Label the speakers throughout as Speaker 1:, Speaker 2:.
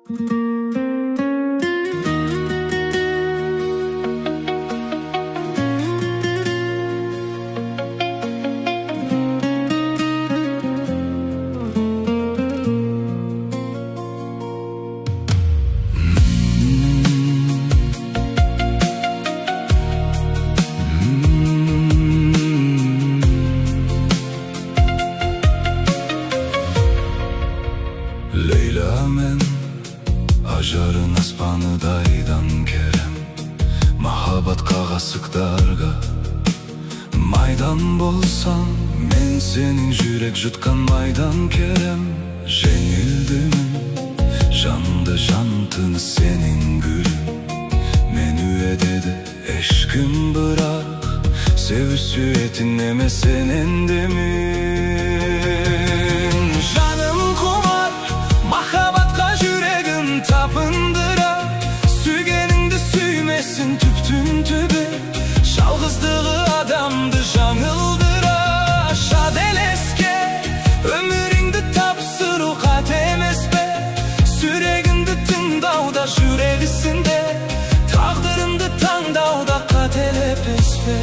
Speaker 1: Leyla men ажарын аспаныдайдан керем, махаббат кагасыктарга майдан болсаң, мен сенин жүрек жуткан майдан керем. Жеңилдимин жанды жантыны сенин гүлүм, мен үедеди эшким, бирок себүү сүйетин эмес сенен демин. Жаным кумар махаббатка жүрегим tapındıra, сүйгениңди сүймесин түптүн түбү, жалгыздыгы адамды жаңылдыра. Шад элеске өмүрүңдү тапсыруу кат эмеспи, сүрегиңди тыңдауда жүрегисинде, тагдырыңды таңдауда кателепеспи.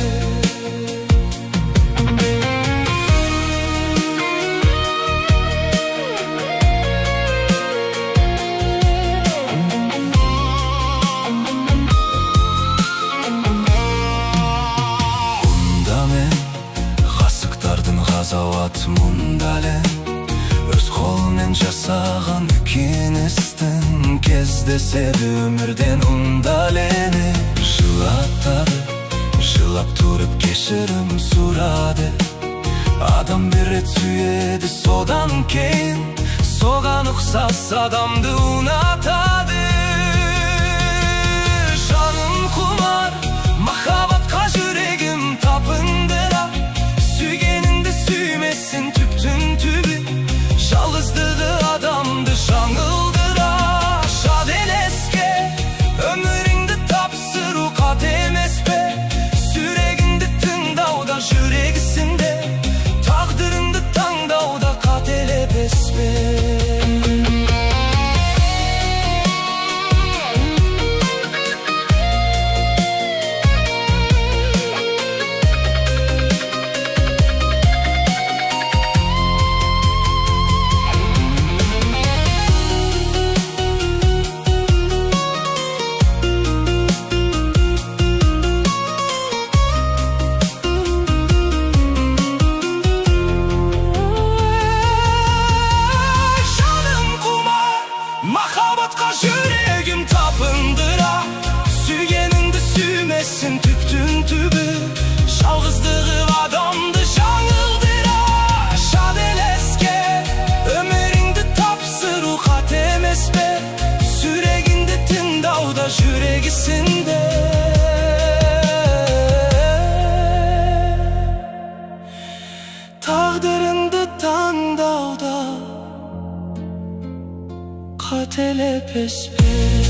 Speaker 1: Газават мундале өз колунен жасаган кинестин кездесеби өмүрден ундалени жылатады, жылап туруп кеширим сурады. Адам бир рет сүйеди, содан кийин соган уксас адамды унатады. Жаным кумар махаббатка жүрегим tapındıra, sүймесин түптүн түбү, жалгыздыгы адамды жаңылдыра. Шад элеске өмүрүңдү тапсыруу кат эмеспи, сүрегиңди тыңдауда жүрегисинде, тагдырыңды таңдауда кателепеспи. Mахаббатка жүрегим tapındıra, сүйгениңди сүймесин түптүн түбү, жалгыздыгы адамды жаңылдыра. Шад элеске өмүрүңдү тапсыруу кат эмеспи, сүрегиңди тыңдауда жүрегисинде, тагдырыңды таңдауда кателепеспи.